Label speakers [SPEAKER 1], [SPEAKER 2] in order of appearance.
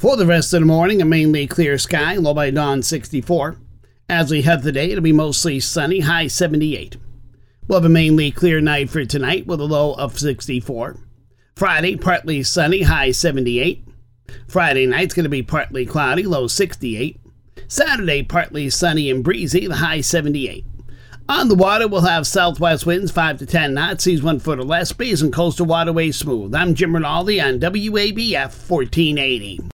[SPEAKER 1] For the rest of the morning, a mainly clear sky, low by dawn 64. As we head today, it'll be mostly sunny, high 78. We'll have a mainly clear night for tonight with a low of 64. Friday, partly sunny, high 78. Friday night's going to be partly cloudy, low 68. Saturday, partly sunny and breezy, the high 78. On the water, we'll have southwest winds 5 to 10 knots, seas 1 foot or less, bays and coastal waterways smooth. I'm Jim Rinaldi on WABF 1480.